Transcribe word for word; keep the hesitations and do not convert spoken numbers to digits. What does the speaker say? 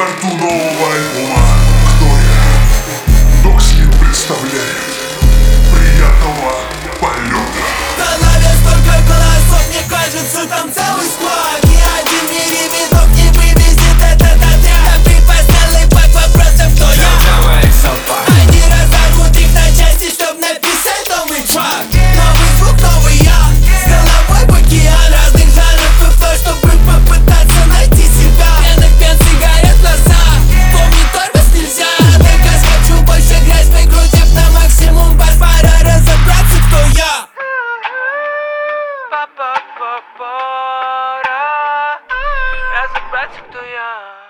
карту нового альбома. Кто я? Докслин представляет. Приятного полета. В голове столько голосов, мне кажется, там целый склад. Ни один в мире видов не вывезет этот отряд. Припасенный под вопросом, кто я? Они разорвут их на части, чтоб написать новый трек. Новый звук, новый я. С головой в океан разных жанров и в то, чтобы попытаться найти себя. Пенок, пен, сигарет в глазах. Помни, тормоз нельзя. Только хочу больше грязь, прикрутив на максимум бас. Пора разобраться, кто я. Пора разобраться, кто я.